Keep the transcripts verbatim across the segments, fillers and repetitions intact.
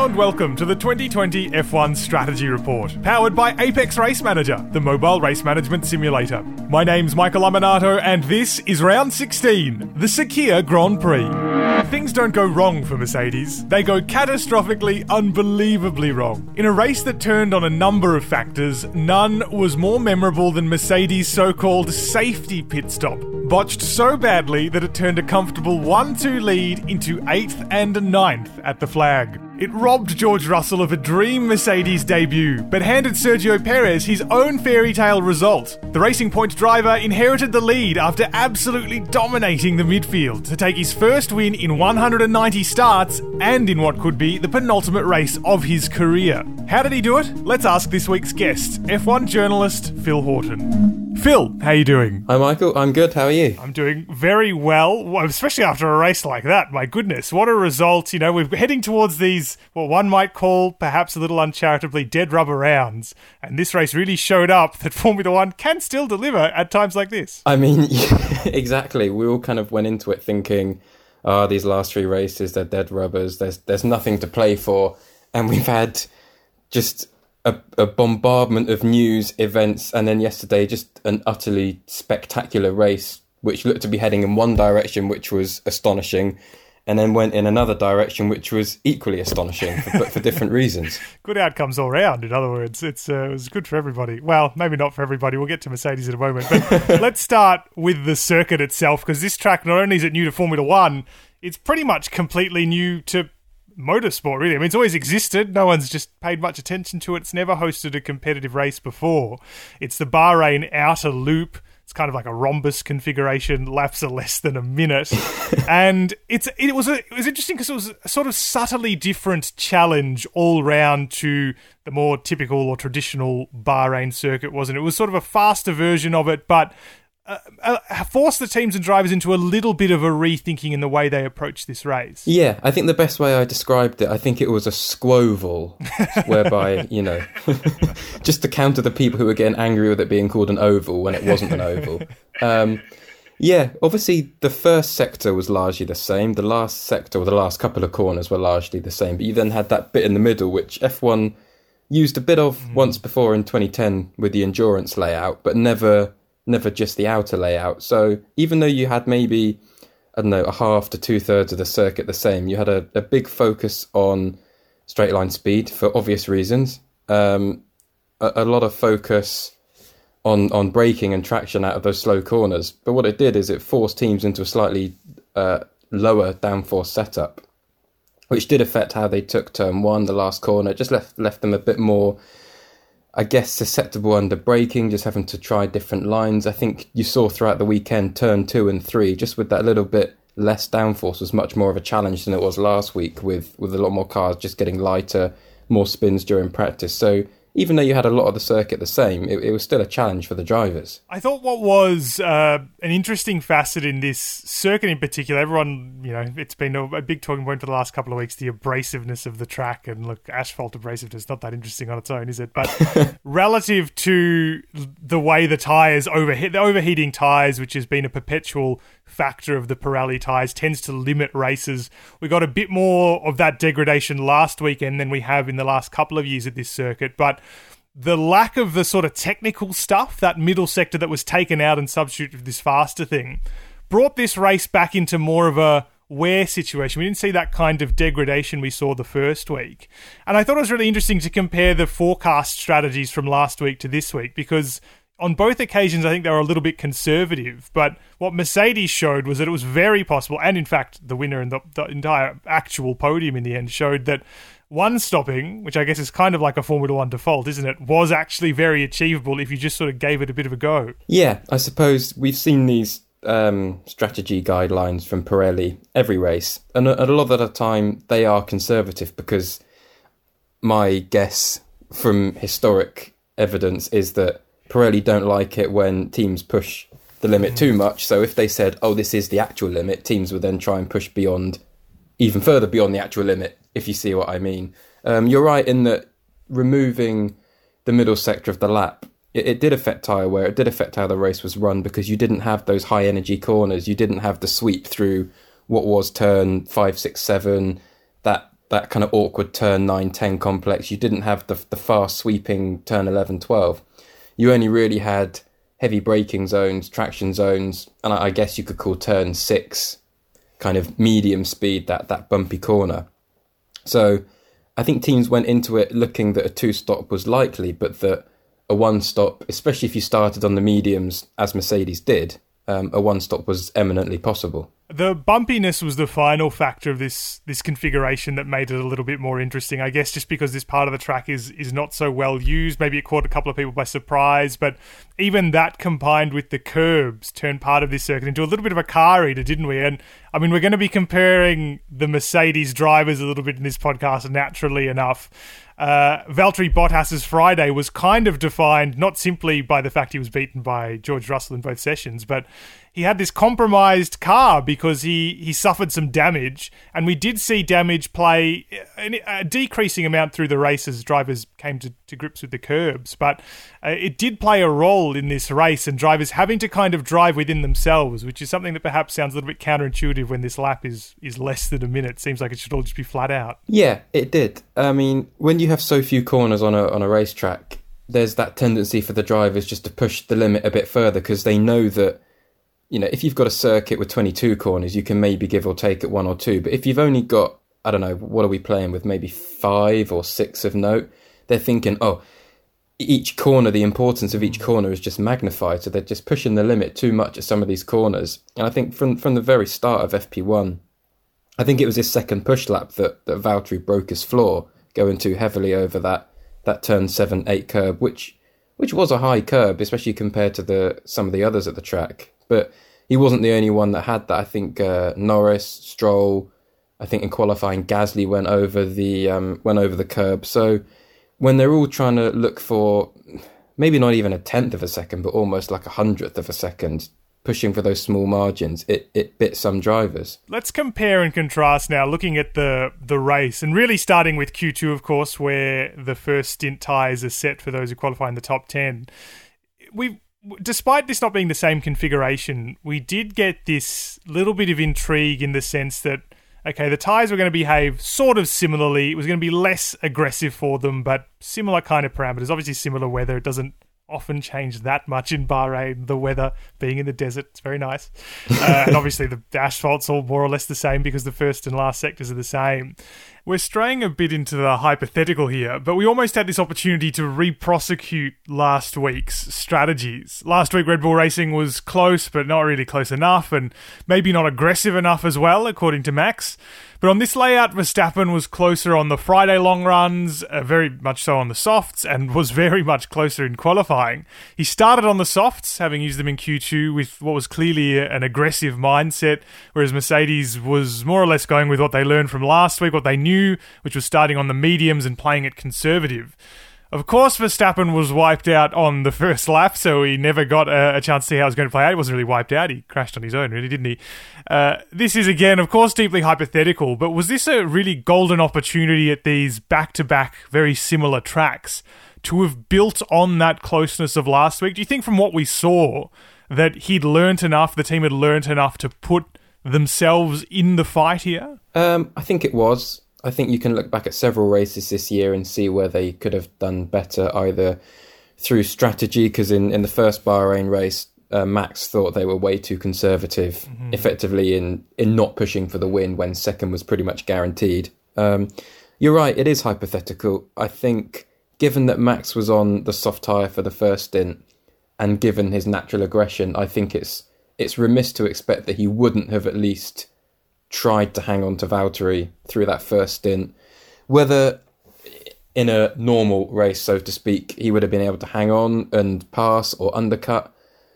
Hello and welcome to the twenty twenty F one Strategy Report, powered by Apex Race Manager, the mobile race management simulator. My name's Michael Aminato, and this is round sixteen, the Sakhir Grand Prix. Things don't go wrong for Mercedes. They go catastrophically, unbelievably wrong. In a race that turned on a number of factors, none was more memorable than Mercedes' so-called safety pit stop, botched so badly that it turned a comfortable one two lead into eighth and ninth at the flag. It robbed George Russell of a dream Mercedes debut, but handed Sergio Perez his own fairy tale result. The Racing Point driver inherited the lead after absolutely dominating the midfield to take his first win in one hundred ninety starts and in what could be the penultimate race of his career. How did he do it? Let's ask this week's guest, F one journalist Phil Horton. Phil, how are you doing? Hi Michael, I'm good, how are you? I'm doing very well, especially after a race like that. My goodness, what a result. You know, we're heading towards these, what one might call, perhaps a little uncharitably, dead rubber rounds. And this race really showed up that Formula One can still deliver at times like this. I mean, yeah, exactly. We all kind of went into it thinking, oh, these last three races, they're dead rubbers. There's, there's nothing to play for. And we've had just A, a bombardment of news, events, and then yesterday just an utterly spectacular race, which looked to be heading in one direction, which was astonishing, and then went in another direction, which was equally astonishing, for, but for different reasons. Good outcomes all round, in other words. It's uh, it was good for everybody. Well, maybe not for everybody. We'll get to Mercedes in a moment. But let's start with the circuit itself, because this track, not only is it new to Formula One, it's pretty much completely new to motorsport, really. I mean, it's always existed. No one's just paid much attention to it. It's never hosted a competitive race before. It's the Bahrain Outer Loop. It's kind of like a rhombus configuration. Laps are less than a minute. And it's it was a, it was interesting because it was a sort of subtly different challenge all round to the more typical or traditional Bahrain circuit, wasn't it? It was sort of a faster version of it, but Uh, uh, force the teams and drivers into a little bit of a rethinking in the way they approach this race. Yeah, I think the best way I described it, I think it was a squoval, whereby, you know, just to counter the people who were getting angry with it being called an oval when it wasn't an oval. Um, yeah, obviously the first sector was largely the same. The last sector, or the last couple of corners were largely the same. But you then had that bit in the middle, which F one used a bit of mm. once before in twenty ten with the endurance layout, but never... never just the outer layout. So even though you had maybe, I don't know, a half to two-thirds of the circuit the same, you had a, a big focus on straight line speed for obvious reasons, um, a, a lot of focus on, on braking and traction out of those slow corners. But what it did is it forced teams into a slightly uh, lower downforce setup, which did affect how they took turn one, the last corner. It just left, left them a bit more, I guess, susceptible under braking, just having to try different lines. I think you saw throughout the weekend, turn two and three, just with that little bit less downforce, was much more of a challenge than it was last week, with, with a lot more cars just getting lighter, more spins during practice. So even though you had a lot of the circuit the same, it, it was still a challenge for the drivers. I thought what was uh, an interesting facet in this circuit in particular, everyone, you know, it's been a, a big talking point for the last couple of weeks, the abrasiveness of the track. And look, asphalt abrasiveness, not that interesting on its own, is it? But relative to the way the tyres overheat, the overheating tyres, which has been a perpetual factor of the Pirelli tyres, tends to limit races. We got a bit more of that degradation last weekend than we have in the last couple of years at this circuit, but the lack of the sort of technical stuff, that middle sector that was taken out and substituted for this faster thing, brought this race back into more of a wear situation. We didn't see that kind of degradation we saw the first week. And I thought it was really interesting to compare the forecast strategies from last week to this week, because on both occasions, I think they were a little bit conservative, but what Mercedes showed was that it was very possible, and in fact, the winner and the, the entire actual podium in the end showed that one stopping, which I guess is kind of like a Formula One default, isn't it, was actually very achievable if you just sort of gave it a bit of a go. Yeah, I suppose we've seen these um, strategy guidelines from Pirelli every race, and a, a lot of the time they are conservative, because my guess from historic evidence is that Pirelli don't like it when teams push the limit too much. So if they said, oh, this is the actual limit, teams would then try and push beyond, even further beyond the actual limit, if you see what I mean. Um, you're right in that removing the middle sector of the lap, it, it did affect tyre wear, it did affect how the race was run, because you didn't have those high energy corners, you didn't have the sweep through what was turn five, six, seven, that that kind of awkward turn nine ten complex. You didn't have the the fast sweeping turn eleven twelve. You only really had heavy braking zones, traction zones, and I, I guess you could call turn six kind of medium speed, that that bumpy corner. So I think teams went into it looking that a two-stop was likely, but that a one-stop, especially if you started on the mediums, as Mercedes did, um, a one-stop was eminently possible. The bumpiness was the final factor of this this configuration that made it a little bit more interesting. I guess just because this part of the track is is not so well used, maybe it caught a couple of people by surprise, but even that combined with the curbs turned part of this circuit into a little bit of a car eater, didn't we? And I mean, we're going to be comparing the Mercedes drivers a little bit in this podcast, naturally enough. Uh, Valtteri Bottas's Friday was kind of defined not simply by the fact he was beaten by George Russell in both sessions, but he had this compromised car because he, he suffered some damage, and we did see damage play a decreasing amount through the race as drivers came to, to grips with the curbs, but uh, it did play a role in this race, and drivers having to kind of drive within themselves, which is something that perhaps sounds a little bit counterintuitive when this lap is, is less than a minute. Seems like it should all just be flat out. Yeah, it did. I mean, when you have so few corners on a on a racetrack, there's that tendency for the drivers just to push the limit a bit further because they know that, you know, if you've got a circuit with twenty-two corners, you can maybe give or take at one or two. But if you've only got, I don't know, what are we playing with? Maybe five or six of note. They're thinking, oh, each corner, the importance of each corner is just magnified. So they're just pushing the limit too much at some of these corners. And I think from, from the very start of F P one, I think it was his second push lap that, that Valtteri broke his floor, going too heavily over that, that turn seven eight curb, which which was a high curb, especially compared to the some of the others at the track. But he wasn't the only one that had that. I think uh, Norris, Stroll, I think in qualifying Gasly went over the um, went over the curb. So when they're all trying to look for maybe not even a tenth of a second, but almost like a hundredth of a second, pushing for those small margins, it, it bit some drivers. Let's compare and contrast now, looking at the, the race, and really starting with Q two, of course, where the first stint tyres are set for those who qualify in the top ten. We've Despite this not being the same configuration, we did get this little bit of intrigue in the sense that, okay, the tyres were going to behave sort of similarly. It was going to be less aggressive for them, but similar kind of parameters. Obviously, similar weather. It doesn't often change that much in Bahrain, the weather being in the desert. It's very nice. Uh, and obviously, the asphalt's all more or less the same because the first and last sectors are the same. We're straying a bit into the hypothetical here, but we almost had this opportunity to re-prosecute last week's strategies. Last week, Red Bull Racing was close, but not really close enough, and maybe not aggressive enough as well, according to Max. But on this layout, Verstappen was closer on the Friday long runs, uh, very much so on the softs, and was very much closer in qualifying. He started on the softs, having used them in Q two with what was clearly an aggressive mindset, whereas Mercedes was more or less going with what they learned from last week, what they knew, which was starting on the mediums and playing it conservative. Of course, Verstappen was wiped out on the first lap, so he never got a, a chance to see how it was going to play out. He wasn't really wiped out. He crashed on his own, really, didn't he? Uh, this is, again, of course, deeply hypothetical, but was this a really golden opportunity at these back-to-back, very similar tracks to have built on that closeness of last week? Do you think from what we saw that he'd learnt enough, the team had learnt enough to put themselves in the fight here? Um, I think it was. I think you can look back at several races this year and see where they could have done better, either through strategy, because in, in the first Bahrain race, uh, Max thought they were way too conservative, mm-hmm. effectively in, in not pushing for the win when second was pretty much guaranteed. Um, you're right, it is hypothetical. I think given that Max was on the soft tyre for the first stint, and given his natural aggression, I think it's it's remiss to expect that he wouldn't have at least tried to hang on to Valtteri through that first stint. Whether in a normal race, so to speak, he would have been able to hang on and pass or undercut,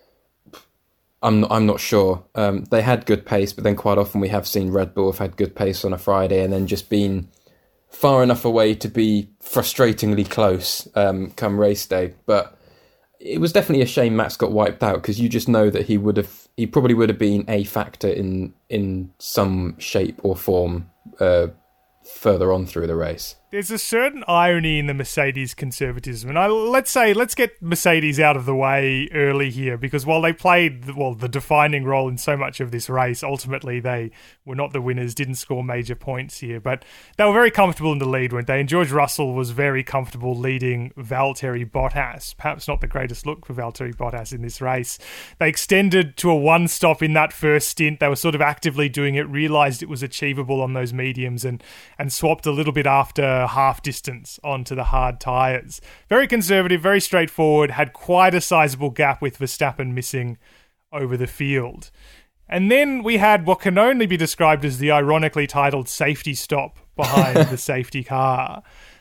I'm not, I'm not sure. Um, they had good pace, but then quite often we have seen Red Bull have had good pace on a Friday and then just been far enough away to be frustratingly close um, come race day. But it was definitely a shame Max got wiped out, because you just know that he would have, he probably would have been a factor in in some shape or form uh, further on through the race. there's a certain irony in the Mercedes conservatism. And I, let's say, let's get Mercedes out of the way early here, because while they played, well, the defining role in so much of this race, ultimately they were not the winners, didn't score major points here. But they were very comfortable in the lead, weren't they? And George Russell was very comfortable leading Valtteri Bottas. Perhaps not the greatest look for Valtteri Bottas in this race. They extended to a one-stop in that first stint. They were sort of actively doing it, realised it was achievable on those mediums, and, and swapped a little bit after half distance onto the hard tyres. Very conservative, very straightforward, had quite a sizable gap with Verstappen missing over the field. And then we had what can only be described as the ironically titled safety stop behind the safety car.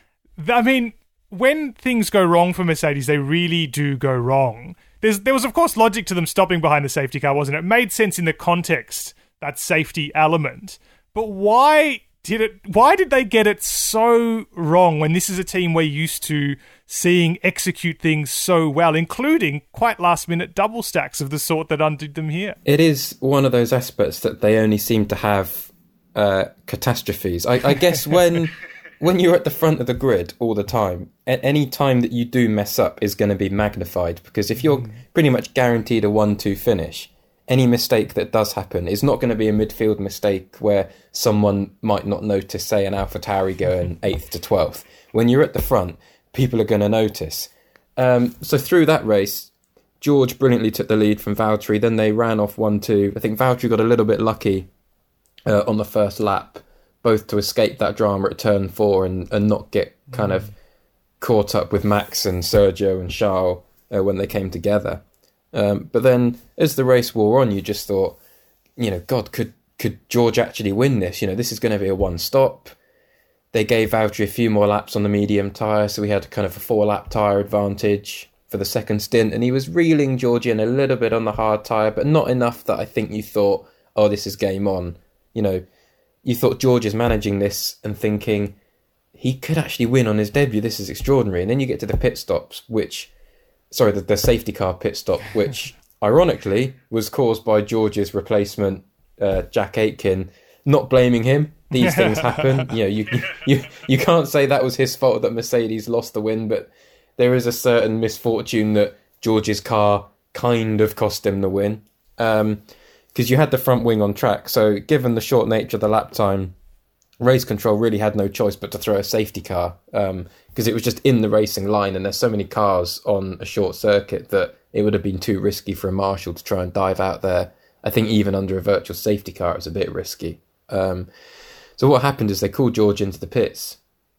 I mean, when things go wrong for Mercedes, they really do go wrong. There's, there was, of course, logic to them stopping behind the safety car, wasn't it? It made sense in the context, that safety element. But why did it? Why did they get it so wrong when this is a team we're used to seeing execute things so well, including quite last-minute double stacks of the sort that undid them here? It is one of those aspects that they only seem to have uh, catastrophes. I, I guess when when you're at the front of the grid all the time, any time that you do mess up is going to be magnified, because if you're pretty much guaranteed a one two finish, any mistake that does happen is not going to be a midfield mistake where someone might not notice, say, an AlphaTauri going eighth to twelfth. When you're at the front, people are going to notice. Um, so through that race, George brilliantly took the lead from Valtteri. Then they ran off one two. I think Valtteri got a little bit lucky uh, on the first lap, both to escape that drama at turn four and, and not get kind mm. of caught up with Max and Sergio and Charles uh, when they came together. Um, but then, as the race wore on, you just thought, you know, God, could could George actually win this? You know, this is going to be a one-stop. They gave Valtteri a few more laps on the medium tyre, so we had kind of a four-lap tyre advantage for the second stint, and he was reeling George in a little bit on the hard tyre, but not enough that I think you thought, oh, this is game on. You know, you thought George is managing this and thinking, he could actually win on his debut, this is extraordinary. And then you get to the pit stops, which... Sorry, the, the safety car pit stop, which ironically was caused by George's replacement, uh, Jack Aitken. Not blaming him. These things happen. You know, you, you you can't say that was his fault that Mercedes lost the win, but there is a certain misfortune that George's car kind of cost him the win. Um, because you had the front wing on track. So given the short nature of the lap time, race control really had no choice but to throw a safety car, um, because it was just in the racing line, and there's so many cars on a short circuit that it would have been too risky for a marshal to try and dive out there. I think even under a virtual safety car, it was a bit risky. Um, so what happened is they called George into the pits.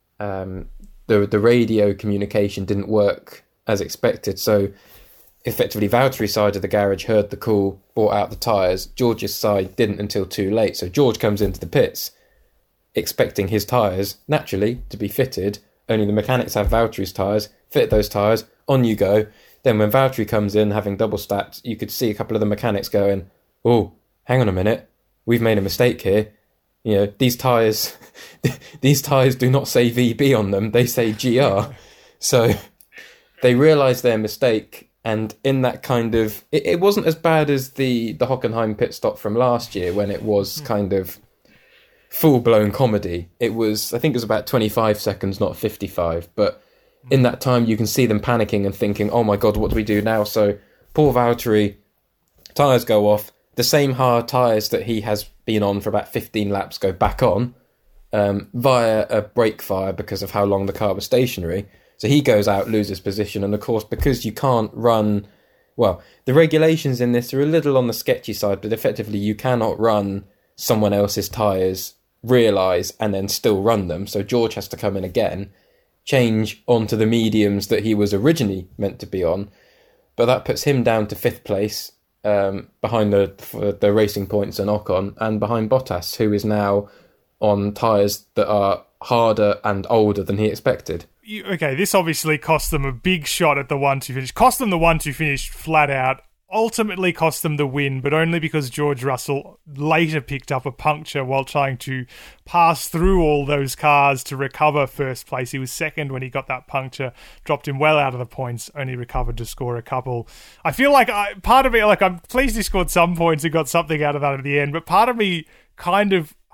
Um, the the radio communication didn't work as expected, so effectively Valtteri's side of the garage heard the call, brought out the tyres. George's side didn't until too late, so George comes into the pits expecting his tyres, naturally, to be fitted. Only the mechanics have Valtteri's tyres, fit those tyres, on you go. Then when Valtteri comes in, having double stacked, you could see a couple of the mechanics going, oh, hang on a minute, we've made a mistake here. You know, these tyres, these tyres do not say V B on them, they say G R. So they realised their mistake, and in that kind of... It, it wasn't as bad as the, the Hockenheim pit stop from last year, when it was kind of full-blown comedy. It was, I think it was about twenty-five seconds, not fifty-five, but in that time you can see them panicking and thinking, oh my God, what do we do now? So poor Valtteri, tyres go off, the same hard tyres that he has been on for about fifteen laps go back on um, via a brake fire because of how long the car was stationary. So he goes out, loses position, and of course, because you can't run... Well, the regulations in this are a little on the sketchy side, but effectively you cannot run someone else's tyres, realise, and then still run them. So George has to come in again, change onto the mediums that he was originally meant to be on. But that puts him down to fifth place, um, behind the the Racing Points and Ocon, and behind Bottas, who is now on tyres that are harder and older than he expected. Okay, this obviously cost them a big shot at the one two finish. Cost them the one two finish flat out. Ultimately cost them the win, but only because George Russell later picked up a puncture while trying to pass through all those cars to recover first place. He was second when he got that puncture, dropped him well out of the points, only recovered to score a couple. I feel like I, part of me, like I'm pleased he scored some points and got something out of that at the end, but part of me kind of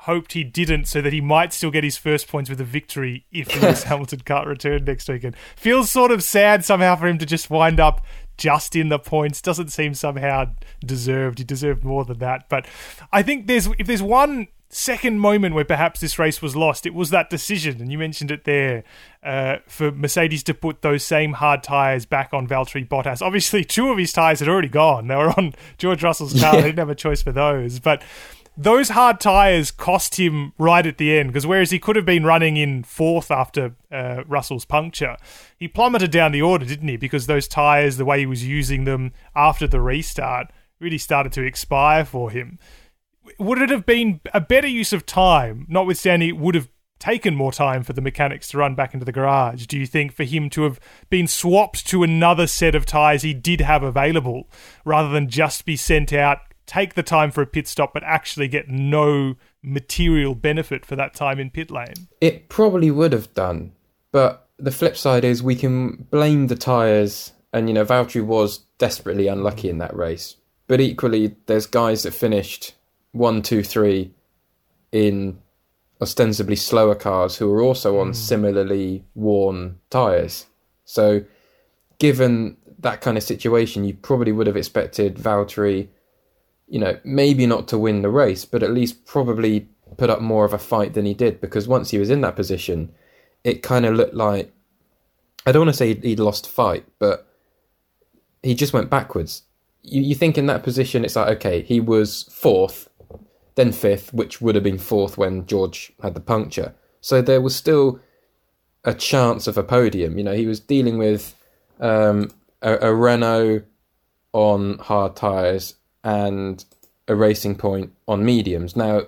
hoped he didn't so that he might still get his first points with a victory if Lewis Hamilton can't return next weekend. Feels sort of sad somehow for him to just wind up just in the points. Doesn't seem somehow deserved. He deserved more than that. But I think there's if there's one second moment where perhaps this race was lost, it was that decision, and you mentioned it there, uh, for Mercedes to put those same hard tyres back on Valtteri Bottas. Obviously, two of his tyres had already gone. They were on George Russell's car. Yeah. They didn't have a choice for those. But those hard tyres cost him right at the end, because whereas he could have been running in fourth after uh, Russell's puncture, he plummeted down the order, didn't he? Because those tyres, the way he was using them after the restart, really started to expire for him. Would it have been a better use of time, notwithstanding it would have taken more time for the mechanics to run back into the garage, do you think, for him to have been swapped to another set of tyres he did have available, rather than just be sent out, take the time for a pit stop, but actually get no material benefit for that time in pit lane? It probably would have done, but the flip side is we can blame the tyres, and, you know, Valtteri was desperately unlucky in that race, but equally there's guys that finished one, two, three in ostensibly slower cars who are also on mm. similarly worn tyres. So given that kind of situation, you probably would have expected Valtteri, you know, maybe not to win the race, but at least probably put up more of a fight than he did, because once he was in that position, it kind of looked like, I don't want to say he'd lost fight, but he just went backwards. You, you think in that position, it's like, okay, he was fourth, then fifth, which would have been fourth when George had the puncture. So there was still a chance of a podium. You know, he was dealing with um, a, a Renault on hard tyres and a Racing Point on mediums. Now,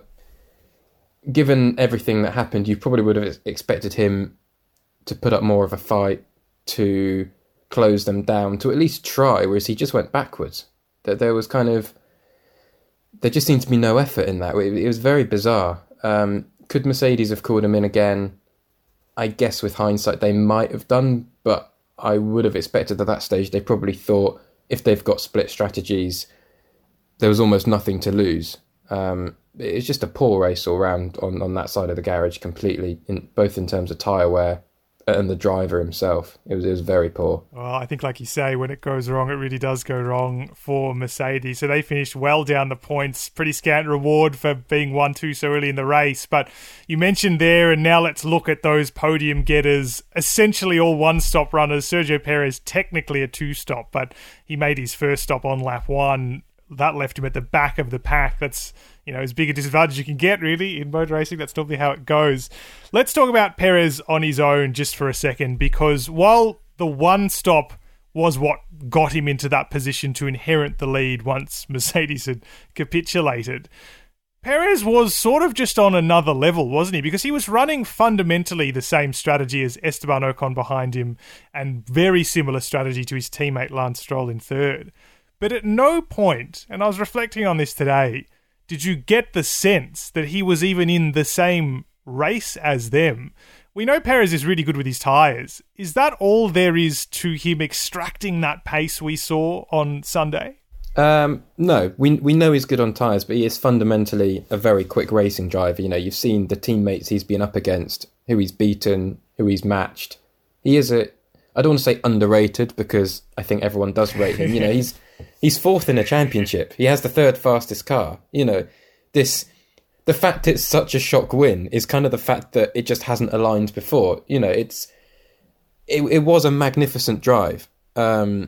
given everything that happened, you probably would have expected him to put up more of a fight, to close them down, to at least try, whereas he just went backwards. That there was kind of... There just seemed to be no effort in that. It, it was very bizarre. Um, could Mercedes have called him in again? I guess with hindsight they might have done, but I would have expected at that stage they probably thought if they've got split strategies, there was almost nothing to lose. Um, it was just a poor race all round on, on that side of the garage completely, in, both in terms of tyre wear and the driver himself. It was it was very poor. Well, I think, like you say, when it goes wrong, it really does go wrong for Mercedes. So they finished well down the points. Pretty scant reward for being one two so early in the race. But you mentioned there, and now let's look at those podium getters. Essentially all one-stop runners. Sergio Perez, technically a two-stop, but he made his first stop on lap one. That left him at the back of the pack. That's, you know, as big a disadvantage you can get, really, in motor racing. That's normally how it goes. Let's talk about Perez on his own just for a second, because while the one stop was what got him into that position to inherit the lead once Mercedes had capitulated, Perez was sort of just on another level, wasn't he? Because he was running fundamentally the same strategy as Esteban Ocon behind him, and very similar strategy to his teammate Lance Stroll in third. But at no point, and I was reflecting on this today, did you get the sense that he was even in the same race as them? We know Perez is really good with his tyres. Is that all there is to him extracting that pace we saw on Sunday? Um, no, we we know he's good on tyres, but he is fundamentally a very quick racing driver. You know, you've seen the teammates he's been up against, who he's beaten, who he's matched. He is a, I don't want to say underrated, because I think everyone does rate him. You know, he's he's fourth in a championship. He has the third fastest car. You know, this the fact it's such a shock win is kind of the fact that it just hasn't aligned before. You know, it's it it was a magnificent drive, um,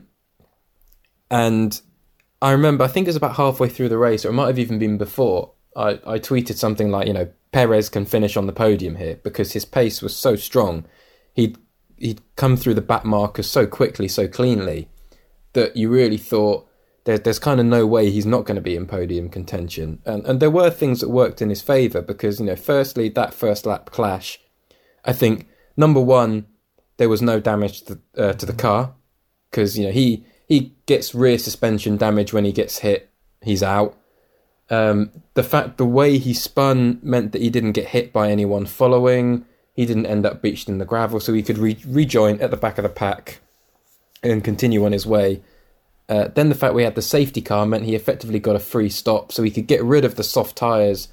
and I remember I think it was about halfway through the race, or it might have even been before. I I tweeted something like, you know, Perez can finish on the podium here because his pace was so strong. He'd he'd come through the back markers so quickly, so cleanly, that you really thought there, there's kind of no way he's not going to be in podium contention. And and there were things that worked in his favour, because, you know, firstly, that first lap clash, I think, number one, there was no damage to, uh, to the car, because, you know, he, he gets rear suspension damage when he gets hit, he's out. Um, the fact, the way he spun meant that he didn't get hit by anyone following. He didn't end up beached in the gravel, so he could re- rejoin at the back of the pack and continue on his way. Uh, then the fact we had the safety car meant he effectively got a free stop, so he could get rid of the soft tyres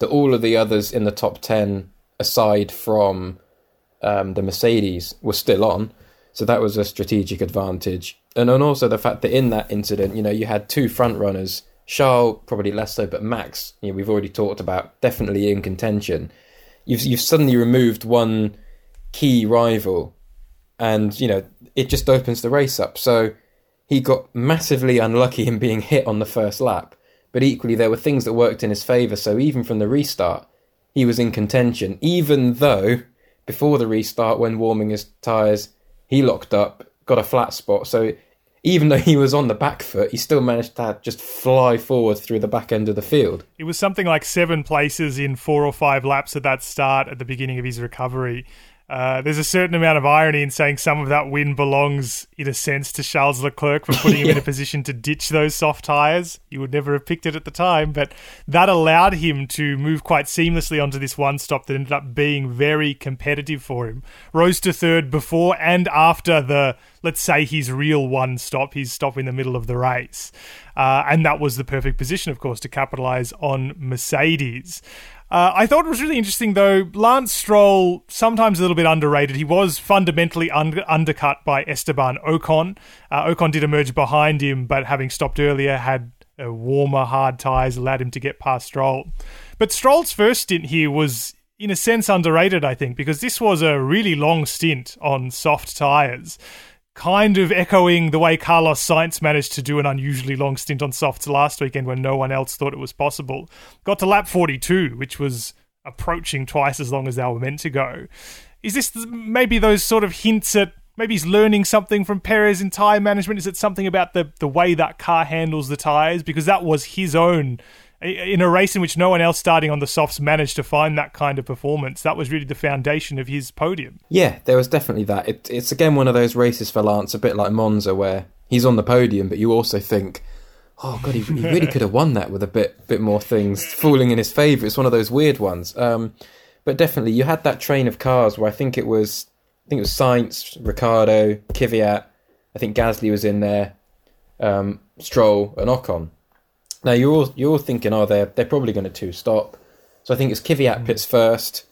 that all of the others in the top ten, aside from um, the Mercedes, were still on. So that was a strategic advantage. And then also the fact that in that incident, you know, you had two front runners, Charles probably less so, but Max, you know, we've already talked about, definitely in contention. You've you've suddenly removed one key rival, and you know it just opens the race up. So he got massively unlucky in being hit on the first lap, but equally there were things that worked in his favour. So even from the restart, he was in contention, even though before the restart, when warming his tyres, he locked up, got a flat spot. So even though he was on the back foot, he still managed to just fly forward through the back end of the field. It was something like seven places in four or five laps at that start at the beginning of his recovery. Uh, there's a certain amount of irony in saying some of that win belongs, in a sense, to Charles Leclerc for putting him yeah. in a position to ditch those soft tyres. You would never have picked it at the time, but that allowed him to move quite seamlessly onto this one stop that ended up being very competitive for him. Rose to third before and after the, let's say, his real one stop, his stop in the middle of the race. Uh, and that was the perfect position, of course, to capitalise on Mercedes. Uh, I thought it was really interesting, though. Lance Stroll, sometimes a little bit underrated. He was fundamentally un- undercut by Esteban Ocon. Uh, Ocon did emerge behind him, but having stopped earlier, had uh, warmer, hard tyres, allowed him to get past Stroll. But Stroll's first stint here was, in a sense, underrated, I think, because this was a really long stint on soft tyres. Kind of echoing the way Carlos Sainz managed to do an unusually long stint on softs last weekend when no one else thought it was possible. Got to lap forty-two, which was approaching twice as long as they were meant to go. Is this maybe those sort of hints at maybe he's learning something from Perez in tyre management? Is it something about the, the way that car handles the tyres? Because that was his own, in a race in which no one else starting on the softs managed to find that kind of performance. That was really the foundation of his podium. Yeah, there was definitely that. It, it's again one of those races for Lance, a bit like Monza, where he's on the podium, but you also think, oh God, he, he really could have won that with a bit bit more things falling in his favour. It's one of those weird ones. Um, but definitely, you had that train of cars where I think it was, I think it was Sainz, Ricciardo, Kvyat, I think Gasly was in there, um, Stroll and Ocon. Now, you're all, you're all thinking, oh, they're, they're probably going to two-stop. So I think it's Kvyat pits first.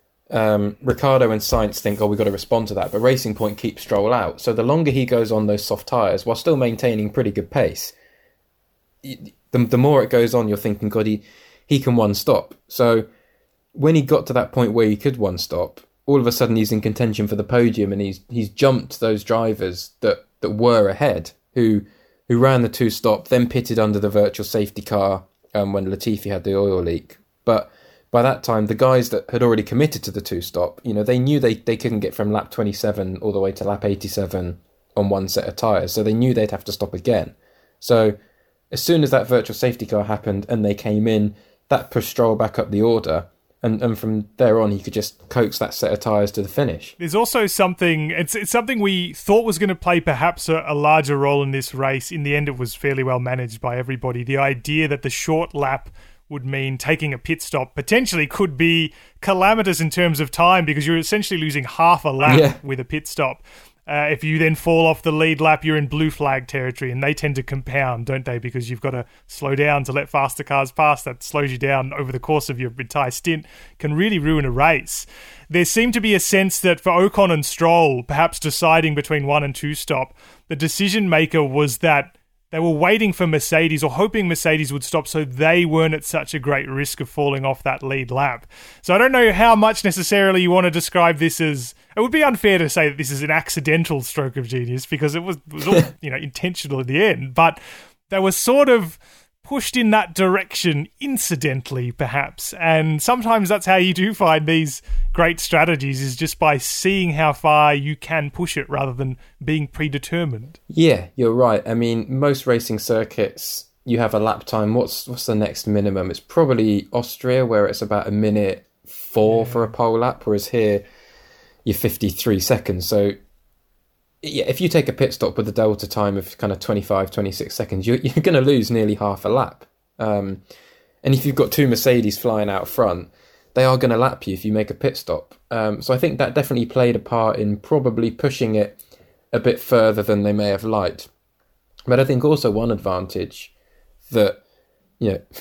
Um, Ricciardo and Sainz think, oh, we've got to respond to that. But Racing Point keeps Stroll out. So the longer he goes on those soft tyres, while still maintaining pretty good pace, the, the more it goes on, you're thinking, God, he, he can one-stop. So when he got to that point where he could one-stop, all of a sudden he's in contention for the podium, and he's he's jumped those drivers that, that were ahead, who... who ran the two-stop, then pitted under the virtual safety car um, when Latifi had the oil leak. But by that time, the guys that had already committed to the two-stop, you know, they knew they, they couldn't get from lap twenty-seven all the way to lap eighty-seven on one set of tyres, so they knew they'd have to stop again. So as soon as that virtual safety car happened and they came in, that pushed Stroll back up the order. And and from there on, he could just coax that set of tyres to the finish. There's also something, it's it's something we thought was going to play perhaps a, a larger role in this race. In the end, it was fairly well managed by everybody. The idea that the short lap would mean taking a pit stop potentially could be calamitous in terms of time, because you're essentially losing half a lap yeah. with a pit stop. Uh, if you then fall off the lead lap, you're in blue flag territory, and they tend to compound, don't they? Because you've got to slow down to let faster cars pass. That slows you down over the course of your entire stint, can really ruin a race. There seemed to be a sense that for Ocon and Stroll, perhaps deciding between one and two stop, the decision maker was that they were waiting for Mercedes, or hoping Mercedes would stop so they weren't at such a great risk of falling off that lead lap. So I don't know how much necessarily you want to describe this as... It would be unfair to say that this is an accidental stroke of genius, because it was, it was all you know, intentional in the end. But they were sort of pushed in that direction incidentally, perhaps. And sometimes that's how you do find these great strategies, is just by seeing how far you can push it rather than being predetermined. Yeah, you're right. I mean, most racing circuits, you have a lap time. What's what's the next minimum? It's probably Austria, where it's about a minute four yeah. for a pole lap, whereas here you're fifty-three seconds. So yeah, if you take a pit stop with a delta time of kind of twenty-five, twenty-six seconds, you're, you're going to lose nearly half a lap. Um, and if you've got two Mercedes flying out front, they are going to lap you if you make a pit stop. Um, so I think that definitely played a part in probably pushing it a bit further than they may have liked. But I think also one advantage that, you know,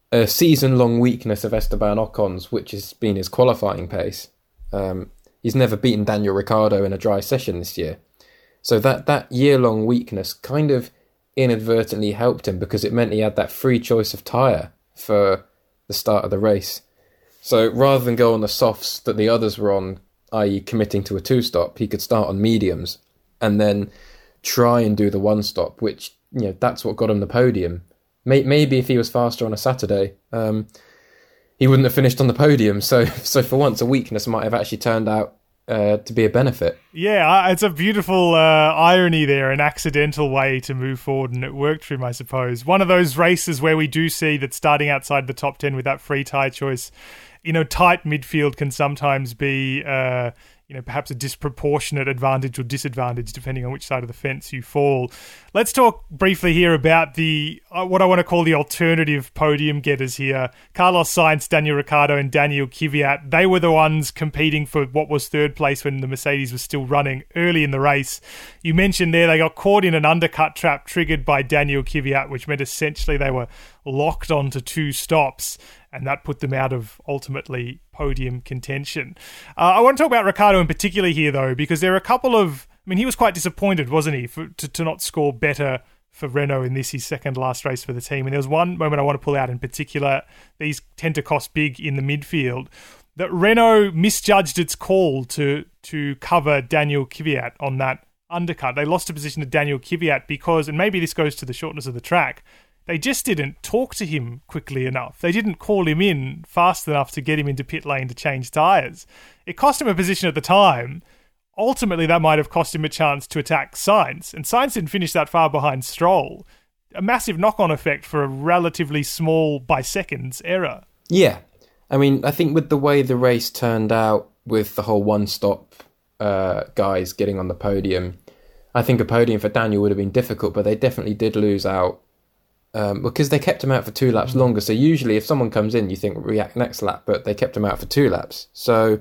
a season-long weakness of Esteban Ocon's, which has been his qualifying pace. Um, he's never beaten Daniel Ricciardo in a dry session this year. So that, that year-long weakness kind of inadvertently helped him because it meant he had that free choice of tyre for the start of the race. So rather than go on the softs that the others were on, that is committing to a two-stop, he could start on mediums and then try and do the one-stop, which, you know, that's what got him the podium. Maybe if he was faster on a Saturday, um, he wouldn't have finished on the podium. So, so for once, a weakness might have actually turned out uh, to be a benefit. Yeah, it's a beautiful uh, irony there, an accidental way to move forward, and it worked for him, I suppose. One of those races where we do see that starting outside the top ten with that free tyre choice, you know, tight midfield can sometimes be... Uh, you know, perhaps a disproportionate advantage or disadvantage depending on which side of the fence you fall. Let's talk briefly here about the uh, what I want to call the alternative podium getters here. Carlos Sainz, Daniel Ricciardo and Daniel Kvyat. They were the ones competing for what was third place when the Mercedes was still running early in the race. You mentioned there they got caught in an undercut trap triggered by Daniel Kvyat, which meant essentially they were locked onto two stops, and that put them out of ultimately podium contention. Uh, I want to talk about Ricciardo in particular here, though, because there are a couple of... I mean, he was quite disappointed, wasn't he, for, to, to not score better for Renault in this, his second last race for the team. And there was one moment I want to pull out in particular. These tend to cost big in the midfield. That Renault misjudged its call to, to cover Daniel Kvyat on that undercut. They lost a position to Daniel Kvyat because, and maybe this goes to the shortness of the track, they just didn't talk to him quickly enough. They didn't call him in fast enough to get him into pit lane to change tyres. It cost him a position at the time. Ultimately, that might have cost him a chance to attack Sainz. And Sainz didn't finish that far behind Stroll. A massive knock-on effect for a relatively small, by seconds, error. Yeah. I mean, I think with the way the race turned out, with the whole one-stop uh, guys getting on the podium, I think a podium for Daniel would have been difficult, but they definitely did lose out. Um, because they kept him out for two laps longer. So usually if someone comes in, you think react next lap, but they kept him out for two laps. So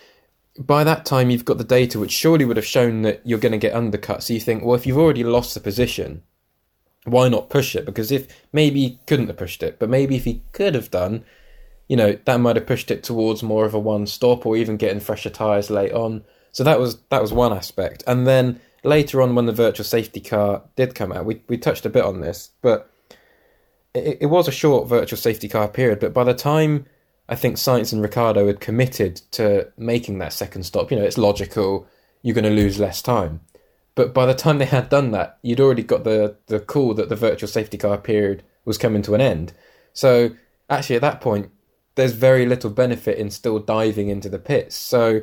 by that time, you've got the data, which surely would have shown that you're going to get undercut. So you think, well, if you've already lost the position, why not push it? Because if maybe he couldn't have pushed it, but maybe if he could have done, you know, that might have pushed it towards more of a one stop or even getting fresher tyres late on. So that was that was one aspect. And then later on when the virtual safety car did come out, we, we touched a bit on this, but It, it was a short virtual safety car period, but by the time I think Sainz and Ricciardo had committed to making that second stop, you know, it's logical, you're going to lose less time. But by the time they had done that, you'd already got the, the call that the virtual safety car period was coming to an end. So actually at that point, there's very little benefit in still diving into the pits. So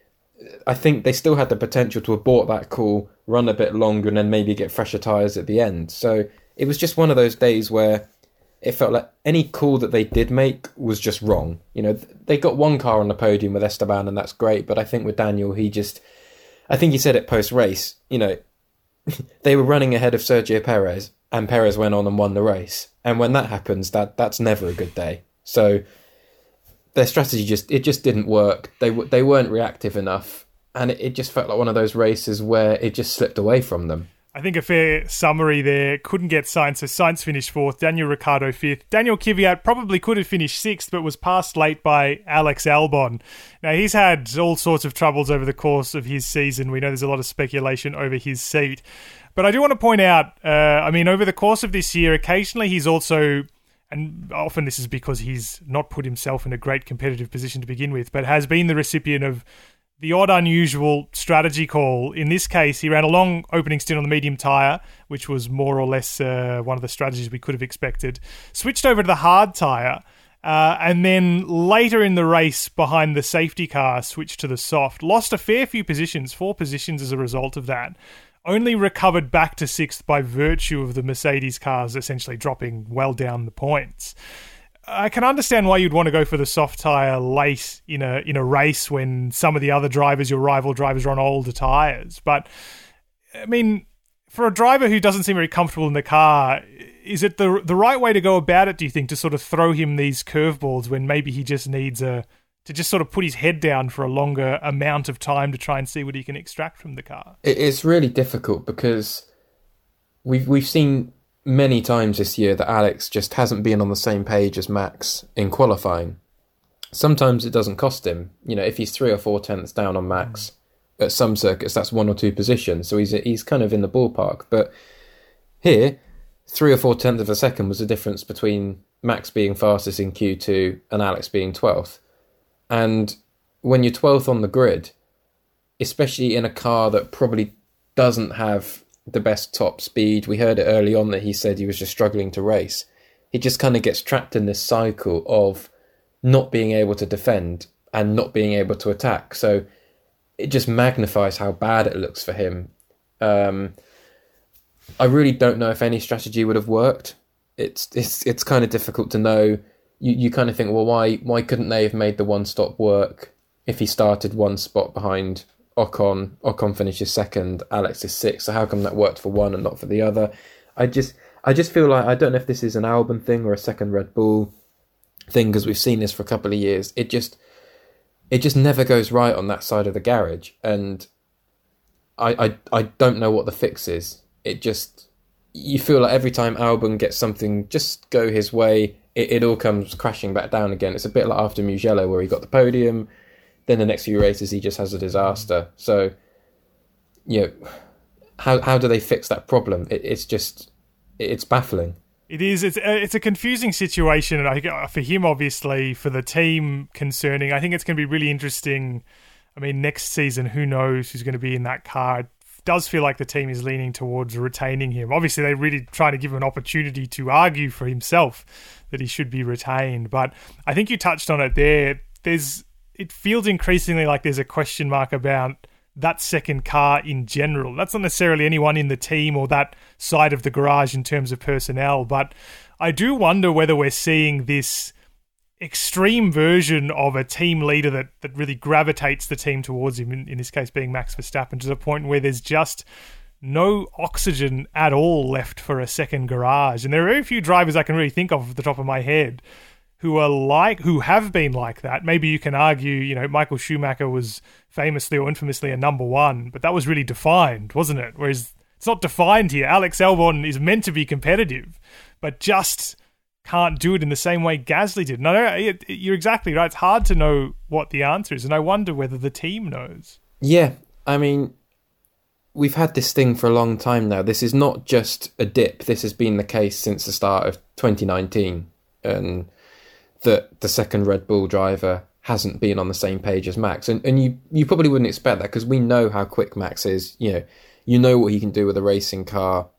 I think they still had the potential to abort that call, run a bit longer, and then maybe get fresher tyres at the end. So it was just one of those days where it felt like any call that they did make was just wrong. You know, they got one car on the podium with Esteban, and that's great. But I think with Daniel, he just... I think he said it post-race, you know, they were running ahead of Sergio Perez, and Perez went on and won the race. And when that happens, that that's never a good day. So their strategy just... It just didn't work. They, they weren't reactive enough. And it, it just felt like one of those races where it just slipped away from them. I think a fair summary there. Couldn't get Sainz, so Sainz finished fourth, Daniel Ricciardo fifth. Daniel Kvyat probably could have finished sixth, but was passed late by Alex Albon. Now, he's had all sorts of troubles over the course of his season. We know there's a lot of speculation over his seat. But I do want to point out, uh, I mean, over the course of this year, occasionally he's also, and often this is because he's not put himself in a great competitive position to begin with, but has been the recipient of the odd, unusual strategy call. In this case, he ran a long opening stint on the medium tyre, which was more or less uh, one of the strategies we could have expected. Switched over to the hard tyre, uh, and then later in the race, behind the safety car, switched to the soft. Lost a fair few positions, four positions as a result of that. Only recovered back to sixth by virtue of the Mercedes cars essentially dropping well down the points. I can understand why you'd want to go for the soft tyre late in a in a race when some of the other drivers, your rival drivers, are on older tyres. But, I mean, for a driver who doesn't seem very comfortable in the car, is it the the right way to go about it, do you think, to sort of throw him these curveballs when maybe he just needs a to just sort of put his head down for a longer amount of time to try and see what he can extract from the car? It's really difficult because we've we've seen many times this year that Alex just hasn't been on the same page as Max in qualifying. Sometimes it doesn't cost him. You know, if he's three or four tenths down on Max, at some circuits that's one or two positions, so he's he's kind of in the ballpark. But here, three or four tenths of a second was the difference between Max being fastest in Q two and Alex being twelfth. And when you're twelfth on the grid, especially in a car that probably doesn't have the best top speed, we heard it early on that he said he was just struggling to race. He just kind of gets trapped in this cycle of not being able to defend and not being able to attack. So it just magnifies how bad it looks for him. Um, I really don't know if any strategy would have worked. It's it's it's kind of difficult to know. You you kind of think, well, why why couldn't they have made the one stop work if he started one spot behind Ocon? Ocon finishes second, Alex is sixth. So how come that worked for one and not for the other? I just I just feel like I don't know if this is an Albon thing or a second Red Bull thing, because we've seen this for a couple of years. It just it just never goes right on that side of the garage, and I I I don't know what the fix is. It just, you feel like every time Albon gets something just go his way, it, it all comes crashing back down again. It's a bit like after Mugello where he got the podium, then the next few races he just has a disaster. So, you know, how how do they fix that problem? It, it's just, it's baffling. It is. It's a, it's a confusing situation, and I think for him, obviously, for the team concerning, I think it's going to be really interesting. I mean, next season, who knows who's going to be in that car? It does feel like the team is leaning towards retaining him. Obviously, they're really trying to give him an opportunity to argue for himself that he should be retained. But I think you touched on it there. There's, it feels increasingly like there's a question mark about that second car in general. That's not necessarily anyone in the team or that side of the garage in terms of personnel, but I do wonder whether we're seeing this extreme version of a team leader that, that really gravitates the team towards him, in, in this case being Max Verstappen, to the point where there's just no oxygen at all left for a second garage. And there are very few drivers I can really think of off the top of my head who are like, who have been like that. Maybe you can argue, you know, Michael Schumacher was famously or infamously a number one, but that was really defined, wasn't it? Whereas it's not defined here. Alex Albon is meant to be competitive, but just can't do it in the same way Gasly did. No, no, you're exactly right. It's hard to know what the answer is, and I wonder whether the team knows. Yeah, I mean, we've had this thing for a long time now. This is not just a dip. This has been the case since the start of twenty nineteen, and that the second Red Bull driver hasn't been on the same page as Max. And and you, you probably wouldn't expect that, because we know how quick Max is. You know, you know what he can do with a racing car.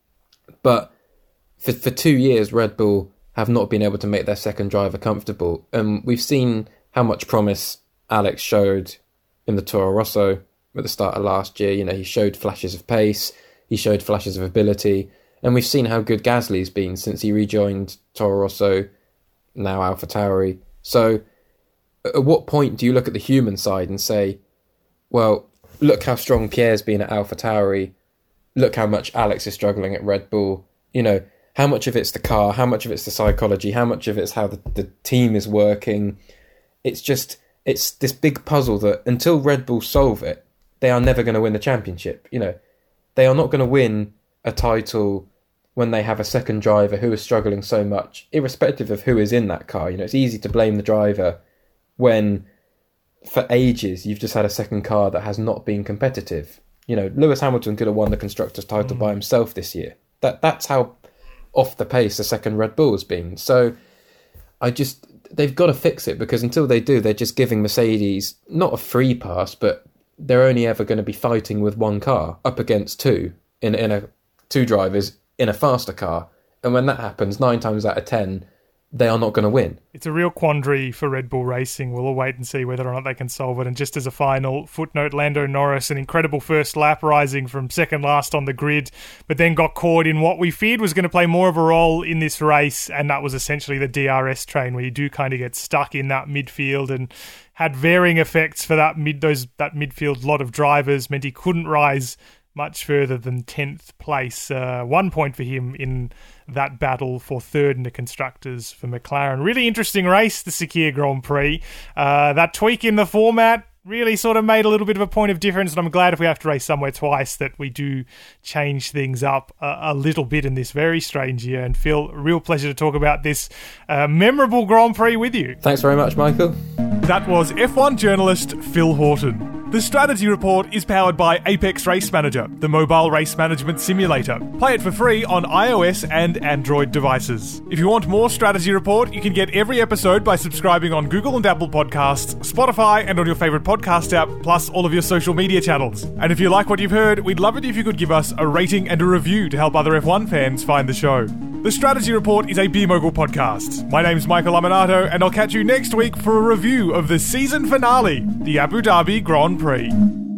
But for for two years, Red Bull have not been able to make their second driver comfortable. And we've seen how much promise Alex showed in the Toro Rosso at the start of last year. You know, he showed flashes of pace, he showed flashes of ability, and we've seen how good Gasly's been since he rejoined Toro Rosso, now AlphaTauri. So at what point do you look at the human side and say, well, look how strong Pierre's been at AlphaTauri, look how much Alex is struggling at Red Bull. You know, how much of it's the car, how much of it's the psychology, how much of it's how the, the team is working. It's just, it's this big puzzle that until Red Bull solve it, they are never going to win the championship. You know, they are not going to win a title when they have a second driver who is struggling so much, irrespective of who is in that car. You know, it's easy to blame the driver when for ages you've just had a second car that has not been competitive. You know, Lewis Hamilton could have won the Constructors' title mm. by himself this year. That That's how off the pace the second Red Bull has been. So I just, they've got to fix it, because until they do, they're just giving Mercedes not a free pass, but they're only ever going to be fighting with one car up against two in in a two drivers in a faster car. And when that happens, nine times out of ten, they are not going to win. It's a real quandary for Red Bull Racing. We'll all wait and see whether or not they can solve it. And just as a final footnote, Lando Norris, an incredible first lap, rising from second last on the grid, but then got caught in what we feared was going to play more of a role in this race, and that was essentially the D R S train, where you do kind of get stuck in that midfield, and had varying effects for that mid those that midfield lot of drivers, meant he couldn't rise much further than tenth place. Uh, one point for him in that battle for third in the Constructors for McLaren. Really interesting race, the Sakhir Grand Prix. Uh, that tweak in the format, really sort of made a little bit of a point of difference, and I'm glad if we have to race somewhere twice that we do change things up a, a little bit in this very strange year, and feel a real pleasure to talk about this uh, memorable Grand Prix with you. Thanks very much, Michael. That was F one journalist Phil Horton. The Strategy Report is powered by Apex Race Manager, the mobile race management simulator. Play it for free on iOS and Android devices. If you want more Strategy Report, you can get every episode by subscribing on Google and Apple Podcasts, Spotify, and on your favourite podcast app, plus all of your social media channels. And if you like what you've heard, we'd love it if you could give us a rating and a review to help other F one fans find the show. The Strategy Report is a Beer Mogul podcast. My name's Michael Laminato, and I'll catch you next week for a review of the season finale, the Abu Dhabi Grand Prix.